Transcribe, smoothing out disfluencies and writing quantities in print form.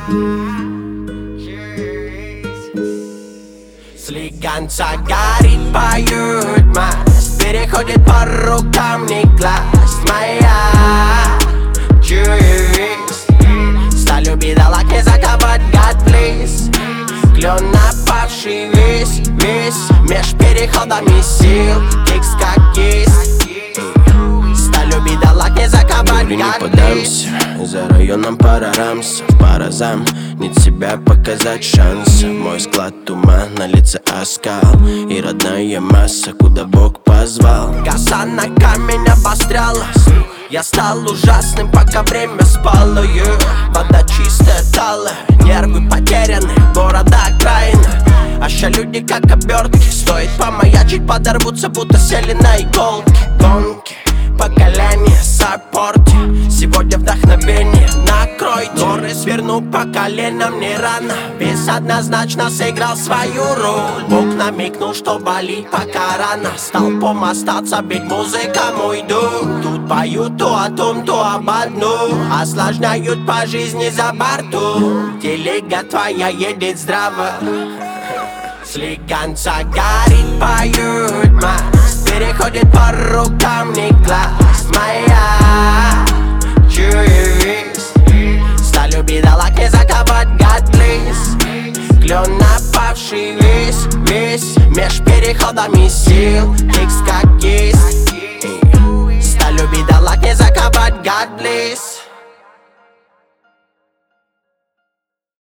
Слегонца горит, поют масть, переходит по рукам, не класть моя честь. Сталью бедолаг не заковать, God please. Клен напавший весь меж переходами сил, кикс как кисть. Сталью бедолаг не заковать, God please. За районом пара рамс, пара замнить себя, показать шанс. Мой склад ума, на лице оскал и родная масса, куда Бог позвал. Коса на камень обострялась, я стал ужасным, пока время спало. Вода чистая, талая, нервы потеряны, города окраины. А ща люди как обертки, стоит помаячить, подорвутся, будто сели на иголки. Гонки, поколение, саппорте, сегодня вдохновение накройте. Горы сверну по коленам не рано, вес однозначно сыграл свою роль. Бог намекнул, что болит пока рано, столпом остаться, ведь музыка мой дух. Тут поют то о том, то об одном, осложняют по жизни за борту. Телега твоя едет здраво, слегонца горит, поют масть, переходит по рукам, не класть моя честь. Сталью бедолаг не заковать, God please. Клен напавший весь меж переходами сил, кикс как кисть.